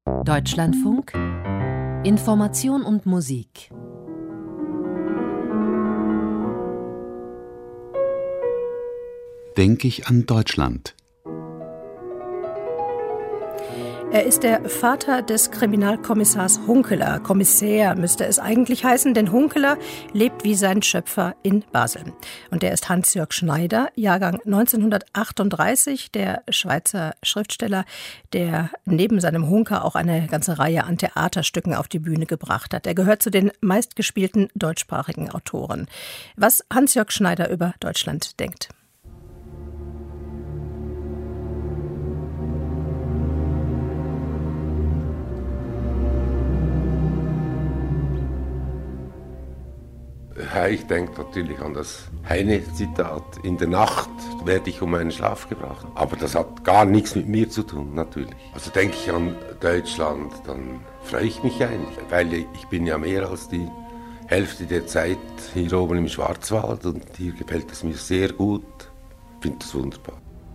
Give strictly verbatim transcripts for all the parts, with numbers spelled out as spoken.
Deutschlandfunk Information und Musik. Denk ich an Deutschland. Er ist der Vater des Kriminalkommissars Hunkeler. Kommissär müsste es eigentlich heißen, denn Hunkeler lebt wie sein Schöpfer in Basel. Und er ist Hans-Jörg Schneider, Jahrgang neunzehnhundertachtunddreißig, der Schweizer Schriftsteller, der neben seinem Hunker auch eine ganze Reihe an Theaterstücken auf die Bühne gebracht hat. Er gehört zu den meistgespielten deutschsprachigen Autoren. Was Hans-Jörg Schneider über Deutschland denkt. Ja, ich denke natürlich an das Heine-Zitat. In der Nacht werde ich um meinen Schlaf gebracht. Aber das hat gar nichts mit mir zu tun, natürlich. Also denke ich an Deutschland, dann freue ich mich eigentlich. Weil ich bin ja mehr als die Hälfte der Zeit hier oben im Schwarzwald und hier gefällt es mir sehr gut. Ich finde das wunderbar.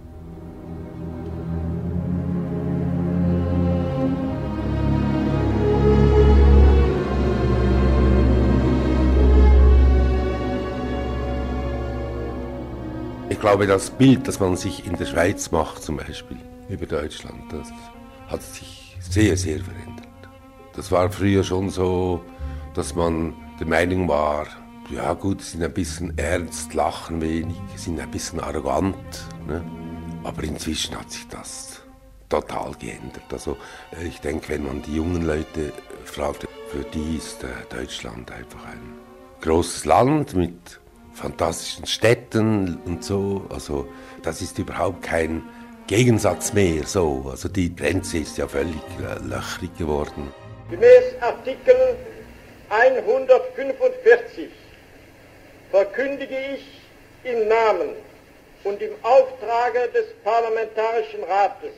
Ich glaube, das Bild, das man sich in der Schweiz macht, zum Beispiel über Deutschland, das hat sich sehr, sehr verändert. Das war früher schon so, dass man der Meinung war, ja gut, sie sind ein bisschen ernst, lachen wenig, sind ein bisschen arrogant. Ne? Aber inzwischen hat sich das total geändert. Also ich denke, wenn man die jungen Leute fragt, für die ist Deutschland einfach ein großes Land mit fantastischen Städten und so, also das ist überhaupt kein Gegensatz mehr, so, also die Grenze ist ja völlig äh, löchrig geworden. Gemäß Artikel hundertfünfundvierzig verkündige ich im Namen und im Auftrage des Parlamentarischen Rates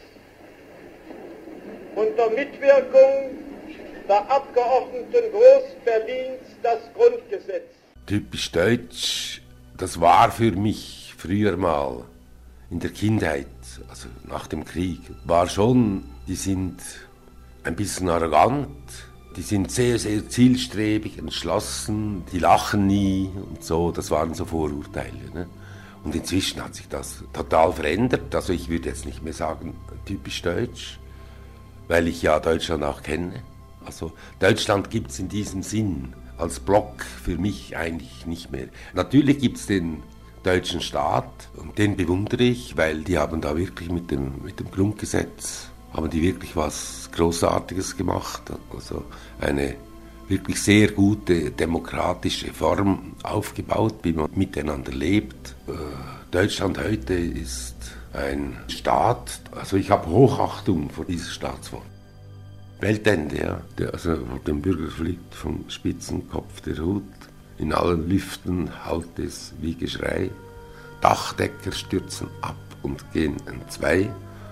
unter Mitwirkung der Abgeordneten Groß-Berlins das Grundgesetz. Typisch deutsch, das war für mich früher mal in der Kindheit, also nach dem Krieg, war schon, die sind ein bisschen arrogant, die sind sehr, sehr zielstrebig, entschlossen, die lachen nie und so, das waren so Vorurteile. Ne? Und inzwischen hat sich das total verändert, also ich würde jetzt nicht mehr sagen typisch deutsch, weil ich ja Deutschland auch kenne. Also Deutschland gibt es in diesem Sinn als Block für mich eigentlich nicht mehr. Natürlich gibt es den deutschen Staat und den bewundere ich, weil die haben da wirklich mit dem, mit dem Grundgesetz, haben die wirklich was Großartiges gemacht. Also eine wirklich sehr gute demokratische Form aufgebaut, wie man miteinander lebt. Deutschland heute ist ein Staat, also ich habe Hochachtung vor dieser Staatsform. Weltende, ja. Der, also vor dem Bürger fliegt vom Spitzenkopf der Hut. In allen Lüften hallt es wie Geschrei. Dachdecker stürzen ab und gehen entzwei.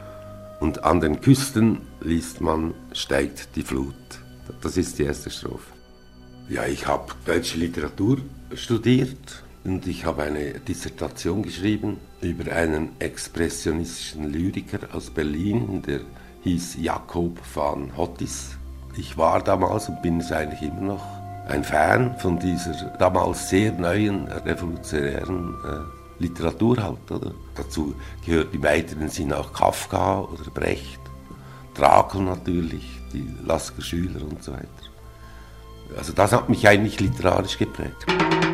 Und an den Küsten liest man, steigt die Flut. Das ist die erste Strophe. Ja, ich habe deutsche Literatur studiert und ich habe eine Dissertation geschrieben über einen expressionistischen Lyriker aus Berlin, der hieß Jakob van Hottis. Ich war damals und bin es eigentlich immer noch ein Fan von dieser damals sehr neuen revolutionären äh, Literatur halt, oder? Dazu gehört im weiteren Sinn auch Kafka oder Brecht, Trakel natürlich, die Lasker Schüler und so weiter. Also das hat mich eigentlich literarisch geprägt.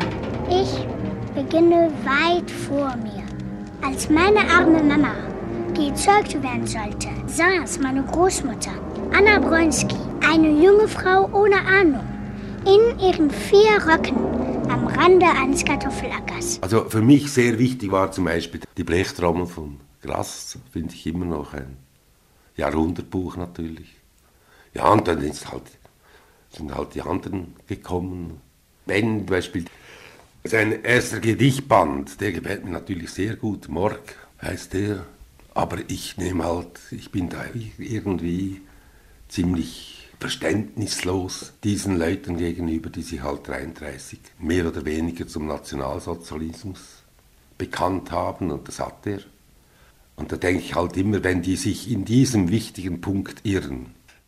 Ich beginne weit vor mir, als meine arme Mama gezeugt werden sollte, saß meine Großmutter, Anna Bronski, eine junge Frau ohne Ahnung, in ihren vier Röcken am Rande eines Kartoffelackers. Also für mich sehr wichtig war zum Beispiel die Blechtrommel von Grass, finde ich immer noch ein Jahrhundertbuch natürlich. Ja, und dann ist halt, sind halt die anderen gekommen. Ben zum Beispiel, sein erster Gedichtband, der gefällt mir natürlich sehr gut, Morg heißt der. Aber ich nehme halt, ich bin da irgendwie ziemlich verständnislos diesen Leuten gegenüber, die sich halt dreiunddreißig mehr oder weniger zum Nationalsozialismus bekannt haben, und das hat er. Und da denke ich halt immer, wenn die sich in diesem wichtigen Punkt irren,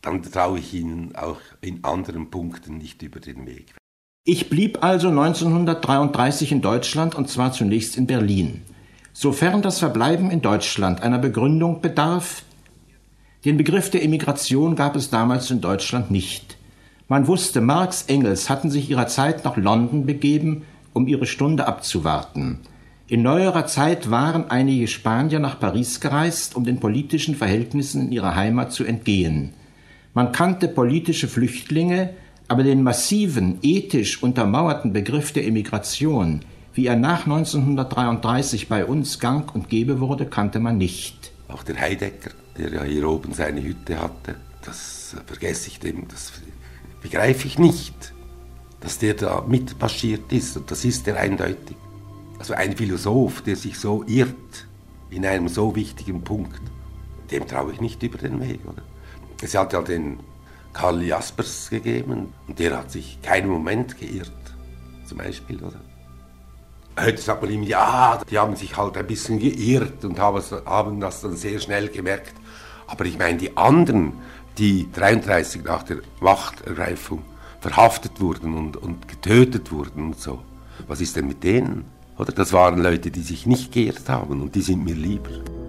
dann traue ich ihnen auch in anderen Punkten nicht über den Weg. Ich blieb also neunzehnhundertdreiunddreißig in Deutschland, und zwar zunächst in Berlin. Sofern das Verbleiben in Deutschland einer Begründung bedarf, den Begriff der Emigration gab es damals in Deutschland nicht. Man wusste, Marx, Engels hatten sich ihrer Zeit nach London begeben, um ihre Stunde abzuwarten. In neuerer Zeit waren einige Spanier nach Paris gereist, um den politischen Verhältnissen in ihrer Heimat zu entgehen. Man kannte politische Flüchtlinge, aber den massiven, ethisch untermauerten Begriff der Emigration, wie er nach neunzehnhundertdreiunddreißig bei uns gang und gäbe wurde, kannte man nicht. Auch der Heidegger, der ja hier oben seine Hütte hatte, das vergesse ich dem, das begreife ich nicht, dass der da mitmarschiert ist, und das ist er eindeutig. Also ein Philosoph, der sich so irrt in einem so wichtigen Punkt, dem traue ich nicht über den Weg, oder? Es hat ja den Karl Jaspers gegeben, und der hat sich keinen Moment geirrt, zum Beispiel, oder? Heute sagt man ihm, ja, die haben sich halt ein bisschen geirrt und haben das dann sehr schnell gemerkt. Aber ich meine, die anderen, die dreiunddreißig nach der Machtergreifung verhaftet wurden und, und getötet wurden und so, was ist denn mit denen? Oder? Das waren Leute, die sich nicht geirrt haben, und die sind mir lieber.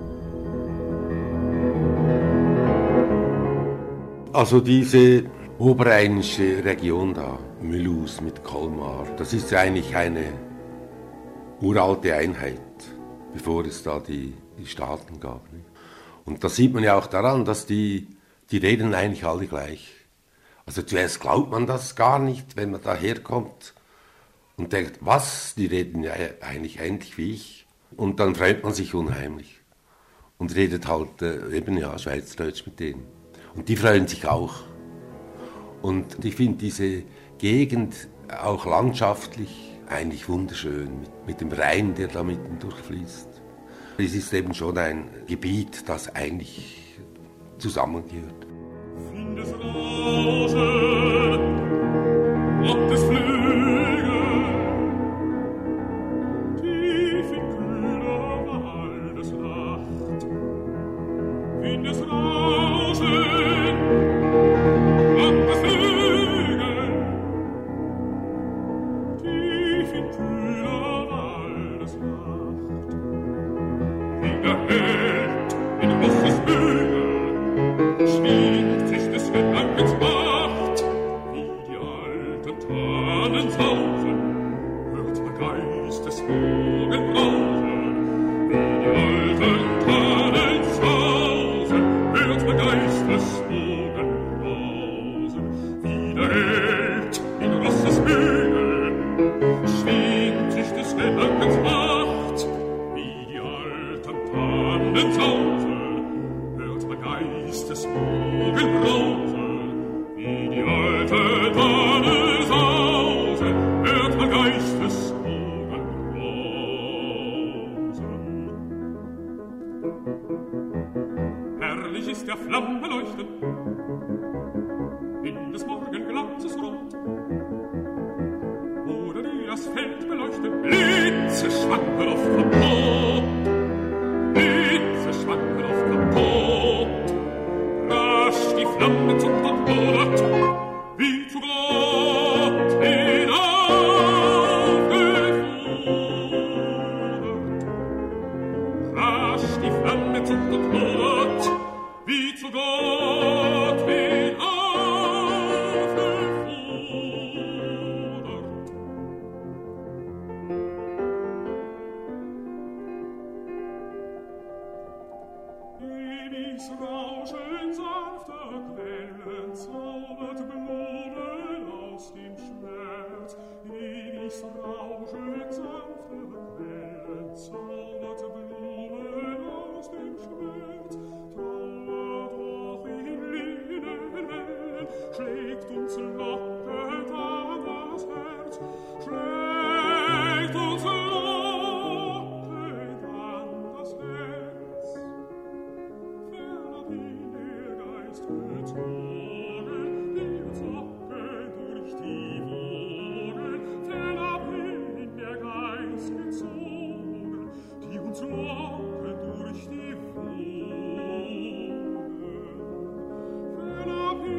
Also diese oberrheinische Region da, Mulhouse mit Colmar, das ist ja eigentlich eine uralte Einheit, bevor es da die, die Staaten gab. Und das sieht man ja auch daran, dass die, die reden eigentlich alle gleich. Also zuerst glaubt man das gar nicht, wenn man da herkommt und denkt, was, die reden ja eigentlich ähnlich wie ich. Und dann freut man sich unheimlich und redet halt äh, eben ja Schweizerdeutsch mit denen. Und die freuen sich auch. Und ich finde diese Gegend auch landschaftlich eigentlich wunderschön, mit, mit dem Rhein, der da mitten durchfließt. Es ist eben schon ein Gebiet, das eigentlich zusammengehört. Windesrauschen, ob des Flügel, tief in kühler Waldesnacht. Windesrauschen, ob des Flügel, tief in kühler Waldesnacht. Wie der Held in Rosses Bügel schwingt sich des Gedankens Macht, wie die alten Tannen sausen, hört der Geist des Bogen brausen. Wie die alten Tannen sausen, hört der Geist des Bogen brausen. Wie der Held in Rosses Bügel schwingt sich des Gedankens Macht, wie die alten Tannen sausen, hört der Geist des Bogen brausen. Wie die alte Tanne sausen, hört der Geist des Bogen brausen. Herrlich ist der Flamme leuchten in des Morgenglanzes Rot, oder die das Feld beleuchten, Blitze schwanken auf Kapot, Blitze schwanken auf Kapot, rasch die Flamme zuckt und lodert, wie zu Gott hinaufgefuhren. Rasch die Flamme zuckt und lodert, wie zu Gott hinaufgefuhren. Ewigs Rauschen sanfter Quellen zaubert Blumen aus dem Schmerz. Ewigs Rauschen sanfter Quellen zaubert Blumen aus dem Schmerz. Trauer doch in Linnenwellen schlägt uns lockend an das Herz, schlägt uns lockend an das Herz. Fernerhin der Geist gezogen, wir zocken durch die Wogen. Fernerhin der Geist gezogen, die uns locken durch die Wogen. Fernerhin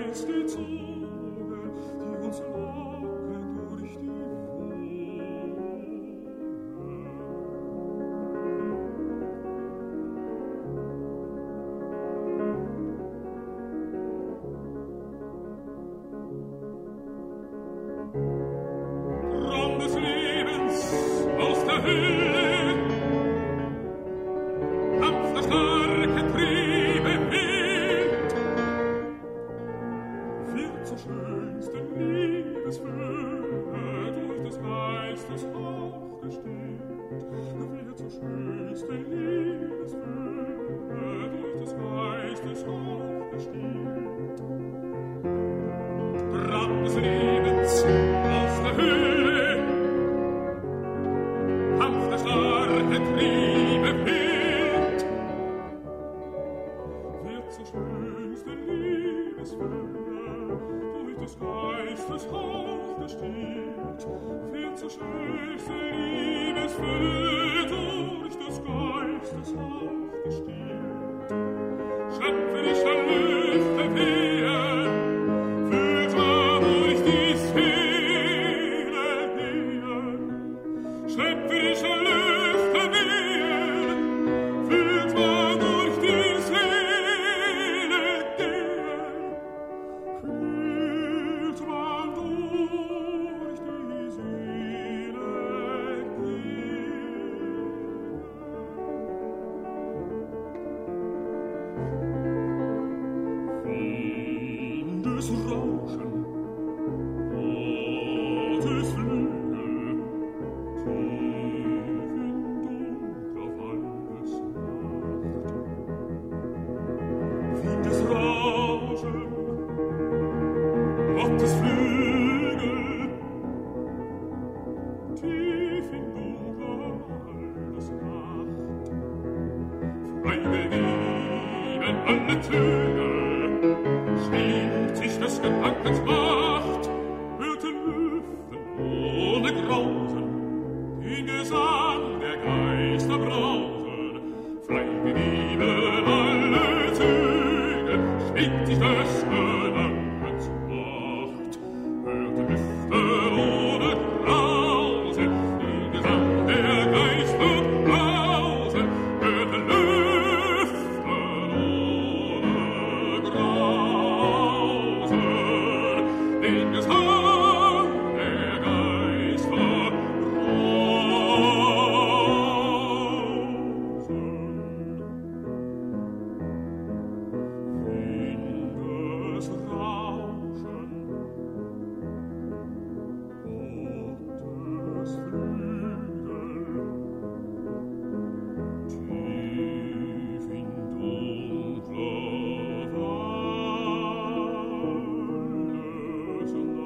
Thank you.